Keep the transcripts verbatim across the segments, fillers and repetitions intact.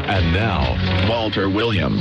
And now, Walter Williams.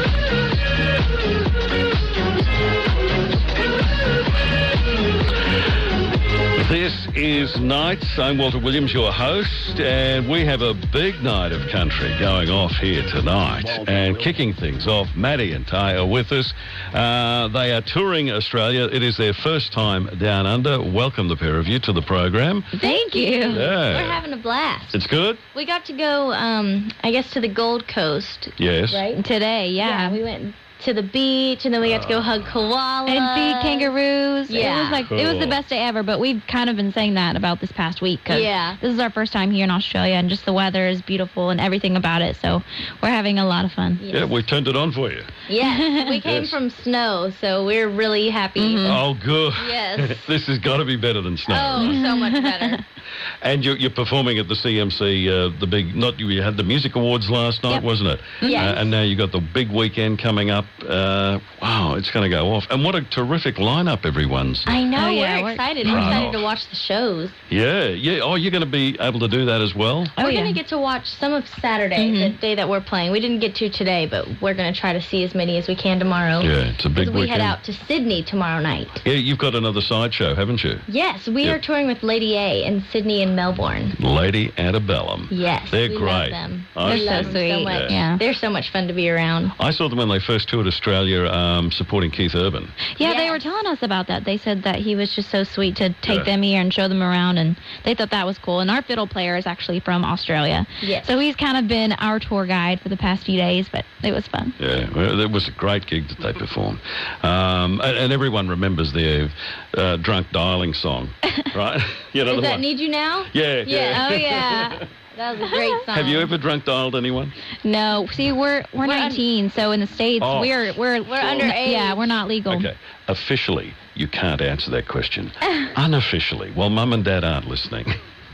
This is Nights. I'm Walter Williams, your host, and we have a big night of country going off here tonight. And kicking things off, Maddie and Ty are with us. Uh, they are touring Australia. It is their first time down under. Welcome, the pair of you, to the program. Thank you. Yeah. We're having a blast. It's good? We got to go, um, I guess, to the Gold Coast. Yes. Right? Today, yeah. yeah we went to the beach, and then we got to go hug koalas. And feed kangaroos. Yeah. It was like Cool. it was the best day ever, but we've kind of been saying that about this past week. 'Cause Yeah. this is our first time here in Australia, and just the weather is beautiful and everything about it, so we're having a lot of fun. Yes. Yeah, we turned it on for you. Yeah, we came Yes. from snow, so we're really happy. Mhm. Oh, good. Yes. This has got to be better than snow. Oh, so much better. And you're, you're performing at the C M C, uh, the big, not you had the music awards last night, Yep. wasn't it? Yes. Uh, and now you've got the big weekend coming up. Uh, wow, it's going to go off. And what a terrific lineup everyone's. I know, Oh, yeah, we're we're- excited. We're Wow. excited to watch the shows. Yeah, yeah. Oh, you're going to be able to do that as well? Oh, we're yeah. going to get to watch some of Saturday, Mhm. the day that we're playing. We didn't get to today, but we're going to try to see as many as we can tomorrow. Yeah, it's a big 'Cause we weekend. head out to Sydney tomorrow night. Yeah, you've got another sideshow, haven't you? Yes, we Yep. are touring with Lady A in Sydney and Melbourne. Lady Antebellum. Yes, They're we great. love them. I- we They're love so them so sweet. much. Yeah. They're so much fun to be around. I saw them when they first toured Australia um, supporting Keith Urban. Yeah, they Yes. were telling us about that. They said that he was just so sweet to take Yeah. them here and show them around, and they thought that was cool. And our fiddle player is actually from Australia. Yes. So he's kind of been our tour guide for the past few days, but it was fun. Yeah, well, it was a great gig that they performed. Um, and, and everyone remembers their uh, drunk dialing song, right? You know, Is the that one. Need You Now? Yeah, Yeah. yeah. Oh, yeah. That was a great song. Have you ever drunk dialed anyone? No, see, we're we're, We're un- nineteen, so in the States, Oh. we're we're We're underage. Yeah, we're not legal. Okay. Officially, you can't answer that question. Unofficially, well, Mum and Dad aren't listening.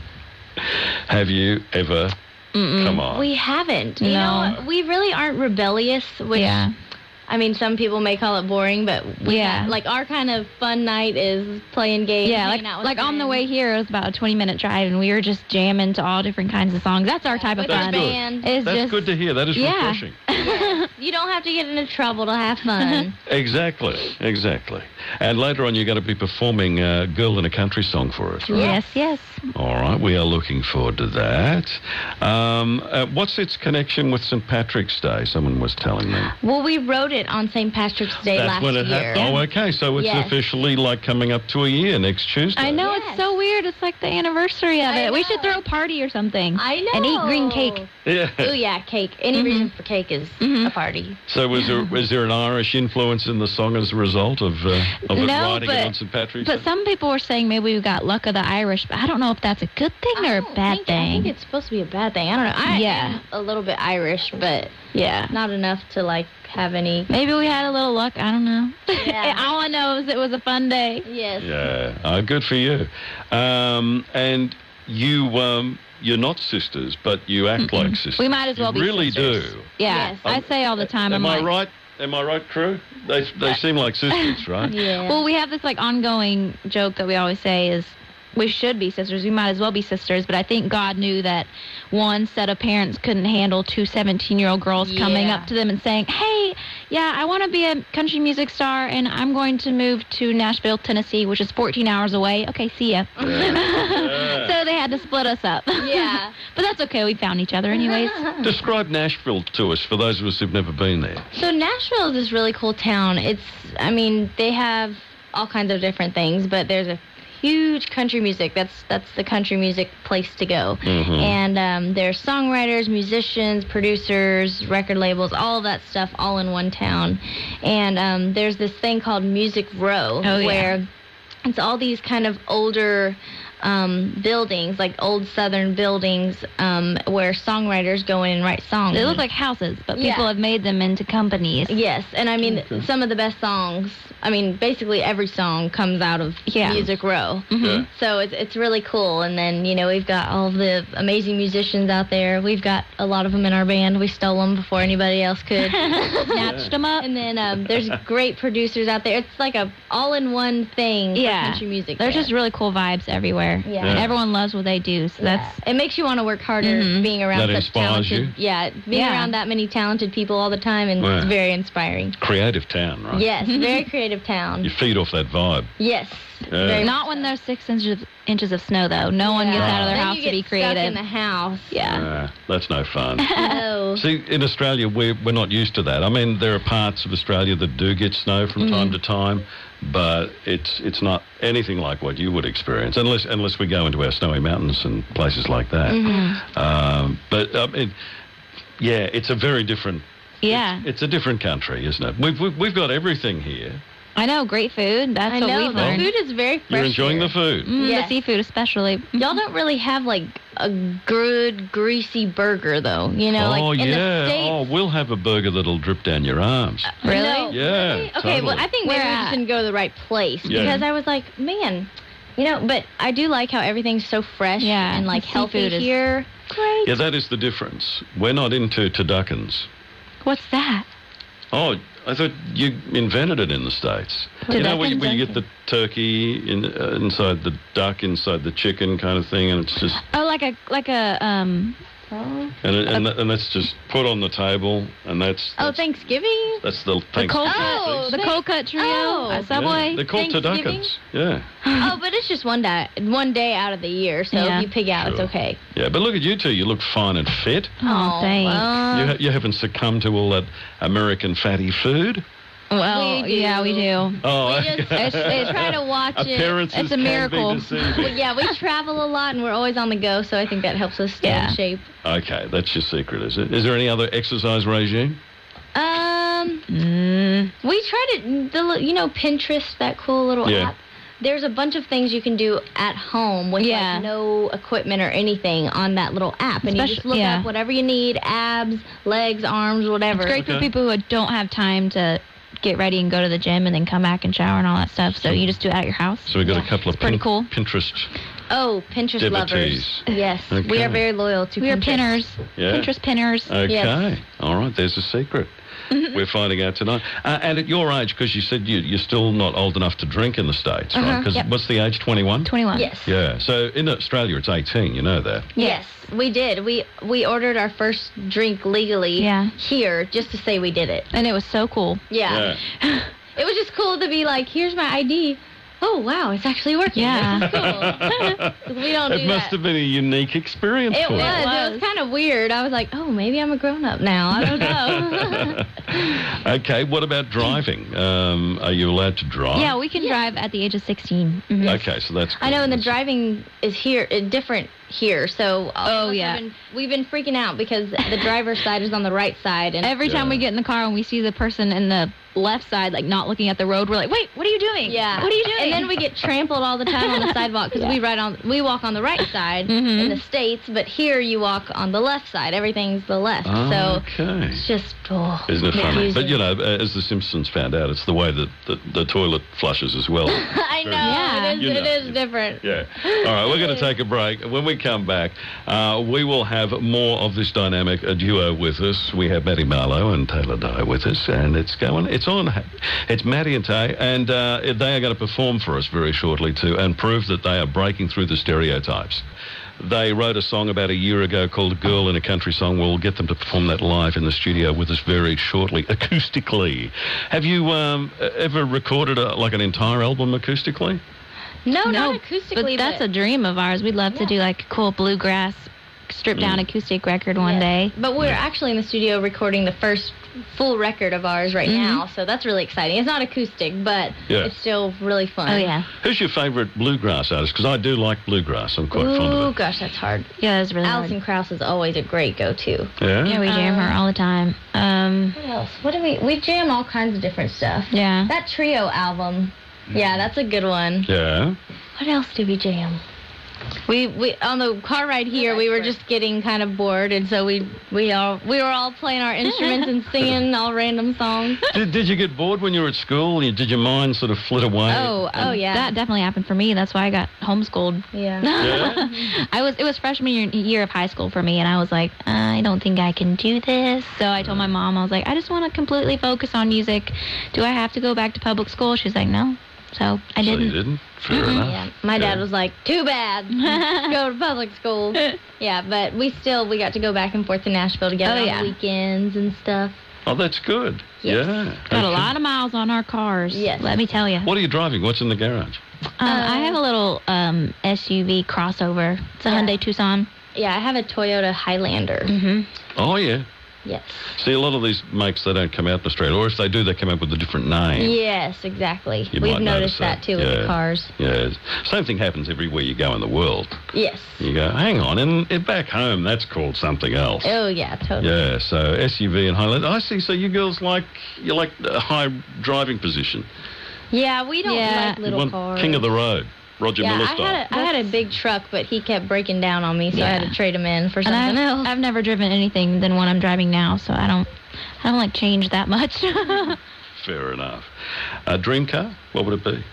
Have you ever? Mm-mm. Come on. We haven't. You No. know, we really aren't rebellious, which, Yeah. I mean, some people may call it boring, but we Yeah. like, our kind of fun night is playing games, Yeah, like hanging out with like on the friends. way here, it was about a twenty minute drive, and we were just jamming to all different kinds of songs. That's our type of with our fun. good. band. It's That's just good to hear. That is Yeah. refreshing. You don't have to get into trouble to have fun. Exactly, exactly. And later on, you're going to be performing uh, "Girl in a Country" song for us, right? yes, yes. All right, we are looking forward to that. Um, uh, what's its connection with Saint Patrick's Day? Someone was telling me. Well, we wrote it on Saint Patrick's Day That's last when it year. happened. Oh, okay. So it's Yes. officially like coming up to a year next Tuesday. I know, Yes. it's so weird. It's like the anniversary of I it. We should know. throw a party or something. I know. And eat green cake. Yeah. Oh, yeah, cake. Any Mhm. reason for cake is Mhm. a party. So was there was there an Irish influence in the song as a result of uh, of it No, writing it but- on Saint Patrick's But Day? some people were saying maybe we got luck of the Irish, but I don't know if that's a good thing or I a don't bad think, thing. I think it's supposed to be a bad thing. I don't know. I Yeah. am a little bit Irish, but yeah. not enough to, like, have any. Maybe we had a little luck. I don't know. Yeah. All I know is it was a fun day. Yes. Yeah. Oh, good for you. Um, and you um, you're not sisters, but you act like sisters. We might as well you be really sisters. do. Yeah, Yes. I say all the time. Am I'm I like, right? Am I right, crew? They they seem like sisters, right? Yeah. Well, we have this like ongoing joke that we always say is we should be sisters. We might as well be sisters. But I think God knew that one set of parents couldn't handle two seventeen-year-old girls coming Yeah. up to them and saying, hey, yeah, I want to be a country music star, and I'm going to move to Nashville, Tennessee, which is fourteen hours away. Okay, see ya. Yeah. So they had to split us up. Yeah. But that's okay. We found each other anyways. Describe Nashville to us for those of us who've never been there. So Nashville is this really cool town. It's, I mean, they have all kinds of different things, but there's a huge country music. That's that's the country music place to go. Mhm. And um, there's songwriters, musicians, producers, record labels, all of that stuff all in one town. And um, there's this thing called Music Row, Oh, yeah. where it's all these kind of older um, buildings, like old Southern buildings, um, where songwriters go in and write songs. They look like houses, but Yeah. people have made them into companies. Yes, and I mean, Okay. some of the best songs, I mean, basically every song comes out of Yeah. Music Row. Mhm. Yeah. So it's it's really cool. And then, you know, we've got all of the amazing musicians out there. We've got a lot of them in our band. We stole them before anybody else could. Snatched them up. And then um, there's great producers out there. It's like a all-in-one thing Yeah. for country music. There's there. just really cool vibes everywhere. there. Yeah. And everyone loves what they do. So Yeah. that's It makes you want to work harder Mhm. being around That such inspires talented. you? Yeah, being Yeah. around that many talented people all the time, and Wow. it's very inspiring. Creative town, right? Yes, very creative town. You feed off that vibe. Yes. Yeah. Very not when there's six inches, inches of snow, though. No one Yeah. gets out of their Then house you to be get stuck in creative. the house. Yeah. Yeah, that's no fun. No. See, in Australia, we're, we're not used to that. I mean, there are parts of Australia that do get snow from Mm-hmm. time to time, but it's it's not anything like what you would experience, unless unless we go into our snowy mountains and places like that. Mm-hmm. Um, but, I mean, yeah, it's a very different... Yeah. It's, it's a different country, isn't it? We've, we've, we've got everything here. I know, great food. That's I what know we've the learned. food is very fresh. You're enjoying here. the food. Mm, Yes. The seafood, especially. Y'all don't really have like a good greasy burger though. You know, oh, like in yeah. the States. Oh, we'll have a burger that'll drip down your arms. Really? No, Yeah, really? Okay, totally. well, I think Where maybe we at? just didn't go to the right place Yeah. because I was like, man, you know, but I do like how everything's so fresh Yeah, and like the healthy seafood is- here. Great. Yeah, that is the difference. We're not into turduckens. What's that? Oh, I thought you invented it in the States. You know, where you, where you get the turkey in, uh, inside the duck, inside the chicken kind of thing, and it's just, Oh, like a like a um. Oh, and it, and, and that's just put on the table, and that's oh that's, Thanksgiving? that's the The cold Thanksgiving Oh, cut, the feast. cold cut trio Oh. at Subway. Yeah, they're called Thanksgiving? turduckens. Yeah, Oh, but it's just one day, one day out of the year, so Yeah. if you pig out, it's Sure. okay. yeah. But look at you two. You look fine and fit. Oh, thanks. well, you, ha- you haven't succumbed to all that American fatty food. Well, We do. yeah, we do. Oh, We just- okay. it's- it's- try to watch it. Appearances It's a can be miracle. deceiving. Well, yeah, we travel a lot and we're always on the go, so I think that helps us stay Yeah. in shape. Okay, that's your secret, is it? Is there any other exercise regime? Um, Mm. we tried it. The li- you know Pinterest, that cool little Yeah. app. There's a bunch of things you can do at home with Yeah. like no equipment or anything on that little app, and you just Especially- look yeah. up whatever you need: abs, legs, arms, whatever. It's great for Okay. people who don't have time to get ready and go to the gym and then come back and shower and all that stuff. So you just do it at your house. So we've got Yeah. a couple of pretty pin- cool. Pinterest. Oh, Pinterest Devotees. lovers. Yes, we Okay. are very loyal to We are Pinterest. pinners. Yeah. Pinterest pinners. Okay. Yes. All right. There's a secret. We're finding out tonight. Uh, and at your age, because you said you, you're still not old enough to drink in the States, right? Uh-huh, Because yep. what's the age? twenty-one? twenty-one. Yes. Yeah. So in Australia, it's eighteen. You know that. Yes, we did. We we ordered our first drink legally Yeah. here just to say we did it. And it was so cool. Yeah. It was just cool to be like, here's my I D. Oh, wow, it's actually working. Yeah. This is cool. 'Cause we don't It do must that. have been a unique experience It for was. you. It was, was. kind of weird. I was like, oh, maybe I'm a grown-up now. I don't know. Okay. What about driving? Um, are you allowed to drive? Yeah, we can drive at the age of sixteen. Mhm. Okay. So that's. I know, cool. and the That's- driving is here, uh, different here. So all of Oh, us yeah. have been, we've been freaking out because the driver's side is on the right side. And Every time Yeah. we get in the car and we see the person in the left side, like not looking at the road, we're like, wait, what are you doing? Yeah. What are you doing? And then we get trampled all the time on the sidewalk because Yeah. we ride on we walk on the right side Mhm. in the States, but here you walk on the left side. Everything's the left. So Okay. it's just oh, Isn't it funny? confusing. But, you know, as The Simpsons found out, it's the way that the, the toilet flushes as well. I know Yeah. it is You it know. is different. Yeah. All right, we're going to take a break. When we come back, uh, we will have more of this dynamic uh, duo with us. We have Matty Marlowe and Taylor Dye with us, and it's going, it's on. It's Matty and Tay, and uh, they are going to perform for us very shortly too, and prove that they are breaking through the stereotypes. They wrote a song about a year ago called Girl in a Country Song. We'll get them to perform that live in the studio with us very shortly, acoustically. Have you um, ever recorded a, like an entire album acoustically? No, no, not acoustically. but that's a dream of ours. We'd love to do like a cool bluegrass, stripped down Mm. acoustic record one Yes. day. But we're actually in the studio recording the first full record of ours right Mhm. now, so that's really exciting. It's not acoustic, but Yeah. it's still really fun. Oh yeah, Who's your favourite bluegrass artist? Because I do like bluegrass. I'm quite fond Ooh, of it. gosh, that's hard. yeah, that's really Alison hard. Krauss is always a great go-to. Yeah? Yeah, we jam her Um, all the time. Um, What else? What do we? We jam all kinds of different stuff. yeah. That trio album, yeah, that's a good one. Yeah. What else do we jam? We we on the car ride here, we were just getting kind of bored, and so we we all we were all playing our instruments and singing all random songs. Did, did you get bored when you were at school? You- Did your mind sort of flit away? Oh, oh yeah, That definitely happened for me. That's why I got homeschooled. yeah. Yeah? I was it was freshman year, year of high school for me, and I was like, I don't think I can do this. So I told my mom, I was like, I just want to completely focus on music. Do I have to go back to public school? She's like, no. So I So didn't. you didn't? Fair enough. Yeah, my dad Yeah. was like, too bad. Go to public school. Yeah, but we still, we got to go back and forth to Nashville together Oh, on yeah. the weekends and stuff. Oh, that's good. Yes. Yeah. Got a Okay. lot of miles on our cars. Yes. Let me tell you. What are you driving? What's in the garage? Um, I have a little um, S U V crossover. It's a Yeah. Hyundai Tucson. Yeah, I have a Toyota Highlander. Mm-hmm. Oh, yeah. Yes. See, a lot of these makes, they don't come out in Australia. Or if they do, they come out with a different name. Yes, exactly. You We've might noticed notice that, that. too with Yeah. the cars. Yeah. Same thing happens everywhere you go in the world. Yes. You go, hang on, and, and back home, that's called something else. Oh, yeah, totally. Yeah, so S U V and Highlander. I see. So you girls like, you like a high driving position. Yeah, we don't Yeah. like You little want cars. king of the road, Roger Yeah, Miller I style. had, a, I had a big truck, but he kept breaking down on me, so I had Yeah. to trade him in for And something I've, else. I've never driven anything than what I'm driving now, so I don't, I don't like change that much. Fair enough. A dream car? What would it be?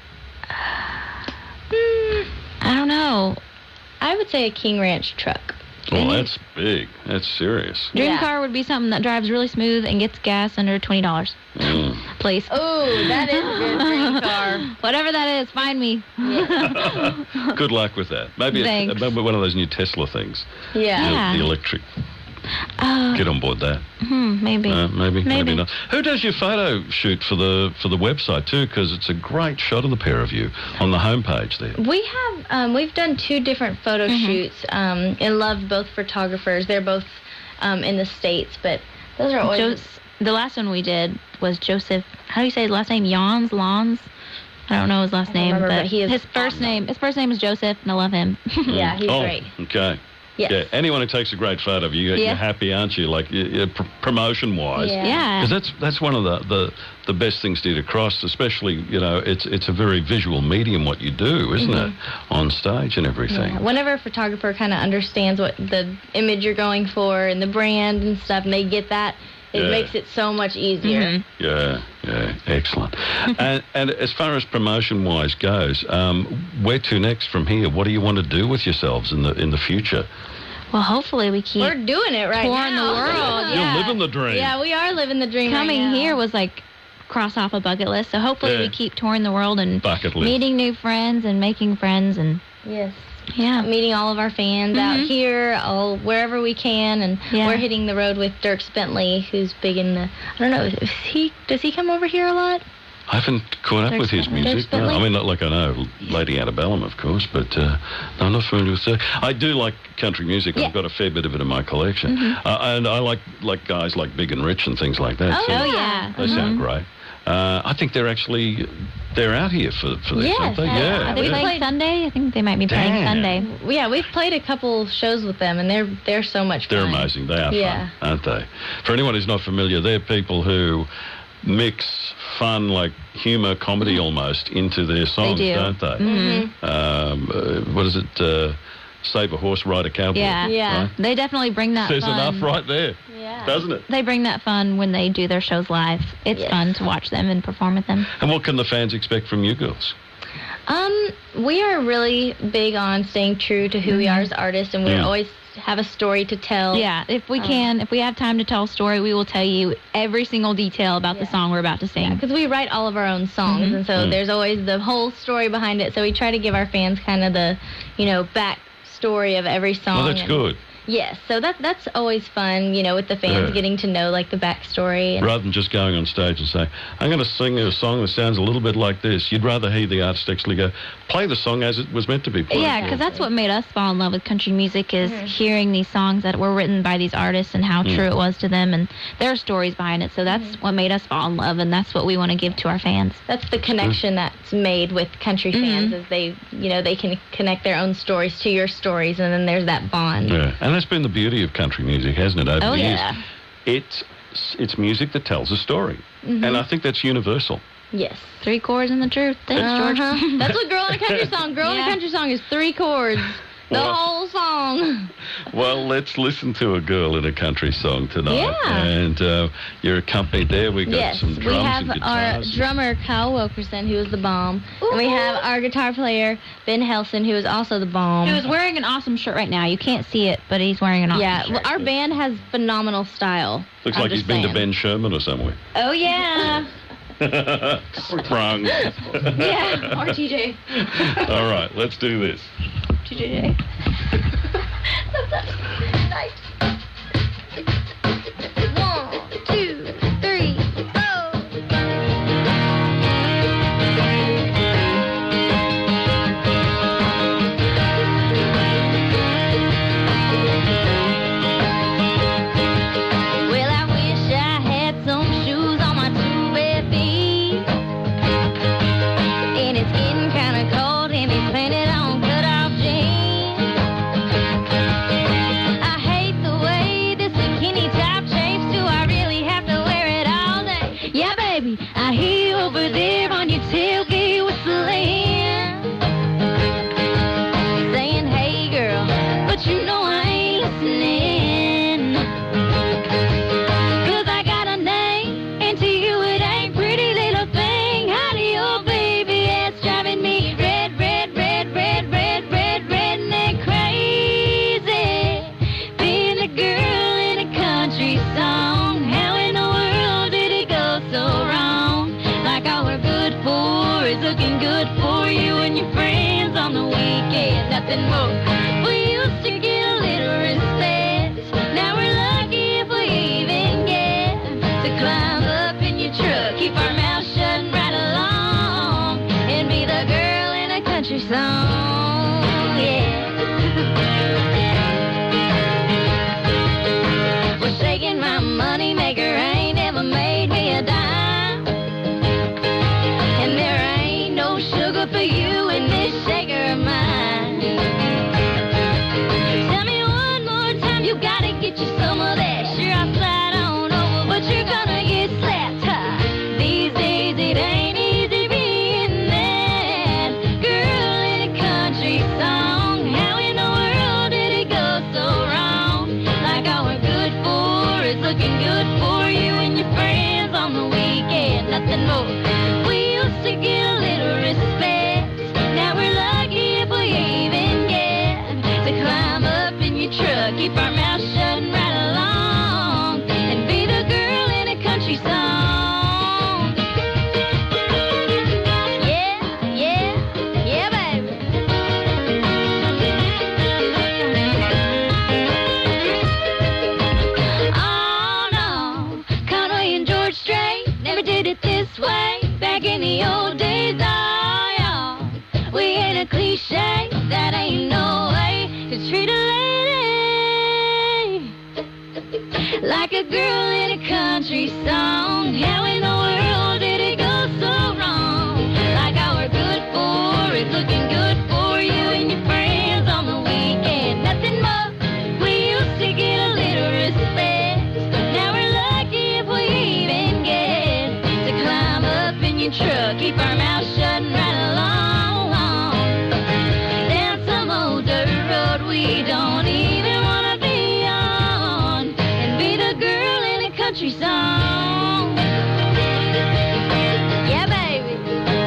I don't know. I would say a King Ranch truck. Oh, that's big. That's serious. Dream Yeah. car would be something that drives really smooth and gets gas under twenty dollars. Mm. Please. Oh, that is a good dream car. Whatever that is, find me. Good luck with that. Maybe, a, Thanks. maybe one of those new Tesla things. Yeah. The- Yeah. The, electric. Uh, Get on board that. hmm, maybe. Uh, maybe, maybe, Maybe. not. Who does your photo shoot for the for the website too? Because it's a great shot of the pair of you on the homepage there. We have, um, we've done two different photo shoots um, and loved both photographers. They're both um, in the States, but those are always... Jos- the last one we did was Joseph. How do you say his last name? Jans? Lons? I don't know his last I don't name, remember, but but he is his first phenomenal. name. His first name is Joseph, and I love him. Yeah, he's oh, great. Okay. Yes. Yeah. Anyone who takes a great photo of you, Yeah. you're happy, aren't you? Like you, you, pr- promotion wise. Yeah. Yeah. Because that's that's one of the, the, the best things to get across, especially, you know, it's it's a very visual medium what you do, isn't it? On stage and everything. Yeah. Whenever a photographer kind of understands what the image you're going for and the brand and stuff, and they get that, it Yeah. makes it so much easier. Mhm. Yeah, yeah, excellent. and, and as far as promotion-wise goes, um, where to next from here? What do you want to do with yourselves in the in the future? Well, hopefully we keep We're doing it right touring now. the world. You're Yeah. living the dream. Yeah, we are living the dream right Coming now. here was like cross off a bucket list. So hopefully Yeah. we keep touring the world and Bucket list. meeting new friends and making friends and Yes. yeah. Meeting all of our fans out Mhm. here, all wherever we can, and Yeah. we're hitting the road with Dierks Bentley, who's big in the. I don't know. Is he does he come over here a lot? I haven't caught up Dirk with his Bentley. music. Dirk No, I Bentley? mean, not like I know Lady Antebellum, of course, but uh, no, I'm not familiar with that. I do like country music. Yeah. I've got a fair bit of it in my collection. Uh, and I like like guys like Big and Rich and things like that. Oh, too. Oh yeah. They sound great. Uh, I think they're actually, they're out here for, for this, Yes, aren't they? yeah. Yeah. Are they We yeah. playing played- Sunday? I think they might be playing Damn. Sunday. Yeah, we've played a couple shows with them, and they're they're so much They're fun. amazing. They are Yeah. fun, aren't they? For anyone who's not familiar, they're people who mix fun, like humor, comedy almost, into their songs, do. don't they? Mm-hmm. Um, uh, what is it? Uh, Save a horse, ride a cowboy. Yeah. Yeah. Right? They definitely bring that There's fun. enough right there, Yeah. doesn't it? They bring that fun when they do their shows live. It's Yes. fun to watch them and perform with them. And what can the fans expect from you girls? Um, we are really big on staying true to who we are as artists, and we Mm. always have a story to tell. Yeah, if we Um, can, if we have time to tell a story, we will tell you every single detail about the Yeah. song we're about to sing. Because we write all of our own songs, Mhm. and so Mm. there's always the whole story behind it. So we try to give our fans kind of the, you know, back story of every song. Well, that's and- good. Yes, so that that's always fun, you know, with the fans Yeah. getting to know like the backstory. And, Rather than just going on stage and saying, I'm going to sing a song that sounds a little bit like this, you'd rather hear the artist actually go, play the song as it was meant to be played. Yeah, because that's what made us fall in love with country music is Mhm. hearing these songs that were written by these artists and how Mm. true it was to them and their stories behind it. So that's what made us fall in love, and that's what we want to give to our fans. that's the connection that's made with country Mhm. fans, is they, you know, they can connect their own stories to your stories, and then there's that bond. Yeah, and that's been the beauty of country music, hasn't it, over Oh, the yeah. years? It's, it's music that tells a story. Mhm. And I think that's universal. Yes. Three chords and the truth. Thanks, George. Uh-huh. That's what Girl in a Country Song. Girl in Yeah. a Country Song is three chords. The Well- whole song. Well, let's listen to a girl in a country song tonight. Yeah. And uh, you're accompanied there. We've got Yes, some drums we have and our guitars. drummer Kyle Wilkerson, who is the bomb, and we have our guitar player Ben Helson, who is also the bomb. He was wearing an awesome shirt right now. You can't see it, but he's wearing an awesome yeah, shirt. well, our band has phenomenal style. Looks I'm like he's just been to saying. Ben Sherman or somewhere. Oh yeah. Sprung. Yeah, or T J. All right, let's do this. T J. Nice. One, two, three, four. Well, I wish I had some shoes on my two bare feet. And it's getting kind of cold and it's painted on cut-off jeans. I hate the way this bikini top shapes. Do I really have to wear it all day? Yeah, baby, I hear you over there on your tailgate whistling, saying, hey, girl, but you know I ain't listening. 'Cause I got a name, and to you it ain't pretty little thing. Howdy, old baby, it's driving me red, red, red, red, red, red, redneck crazy. Being a girl in a country song, how in the world did it go so wrong? Like all we're good for is looking good for you and your friends on the weekend, nothing more. We used to get a little respect, now we're lucky if we even get to climb up in your truck, keep our mouth shut and ride along, and be the girl in a country song, yeah. Well, shaking my money maker ain't ever made me a dime, and there ain't no sugar for you in this shaker of mine. Tell me one more time, you gotta get you some of that. Sure, I'll slide on over, but you're gonna get slapped high. These days it ain't easy being that girl in a country song. How in the world did it go so wrong? Like all we're good for is looking good for you and your friends on the weekend, nothing more. We used to get a little respect, now we're lucky if we even get to climb up in your truck, keep our mouth shut and ride along, and be the girl in a country song. Yeah, yeah, yeah, baby. Oh no, Conway and George Strait never did it this way. Back in the old days, oh yeah, we ain't a cliche, that ain't no way to treat a lady like a girl in a country song. How in the world did it go so wrong? Like all we're good for is looking good for you and your friends on the weekend, nothing more. We used to get a little respect, now we're lucky if we even get to climb up in your truck, keep our mouth shut and ride along, down some old dirt road we don't even want to be on, and be the girl in a country song. Yeah, baby.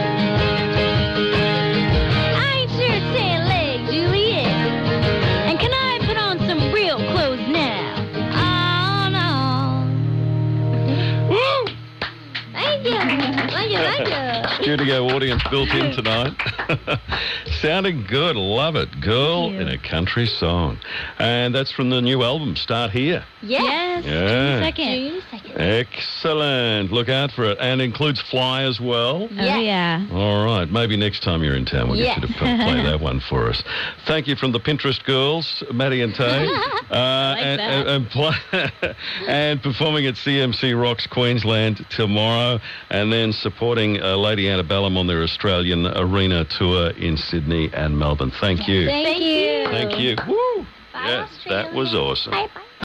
I ain't sure it's ten legs, Juliet. And can I put on some real clothes now? Oh, no. Woo! Thank you. Thank you, thank you. Studio audience built in tonight. Sounding good. Love it. Girl Thank you. in a country song. And that's from the new album, Start Here. Yes. Yes, Yeah. June second. June second. Excellent. Look out for it. And includes Fly as well. Oh, yeah. All right. Maybe next time you're in town, we'll Yeah. get you to p- play that one for us. Thank you from the Pinterest girls, Maddie and Tay. Uh, like and, that. and, and, play, and performing at C M C Rocks Queensland tomorrow, and then supporting uh, Lady Antebellum on their Australian arena tour in Sydney and Melbourne. Thank you. Thank you. Thank you. Woo! Bye, Yes, that was Australia. awesome. Bye, bye.